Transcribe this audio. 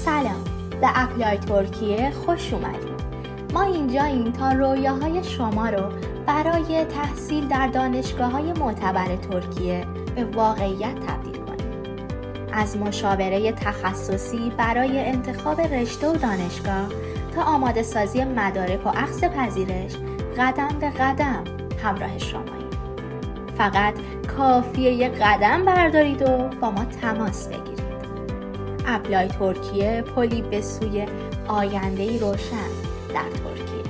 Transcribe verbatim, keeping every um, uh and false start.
سلام، به اپلای ترکیه خوش اومدید. ما اینجاییم تا رویاهای شما رو برای تحصیل در دانشگاه‌های معتبر ترکیه به واقعیت تبدیل کنیم. از مشاوره تخصصی برای انتخاب رشته و دانشگاه تا آماده سازی مدارک و اخذ پذیرش، قدم به قدم همراه شماییم. فقط کافیه یک قدم بردارید و با ما تماس بگیرید. اپلای ترکیه، پلی به سوی آینده‌ای روشن در ترکیه.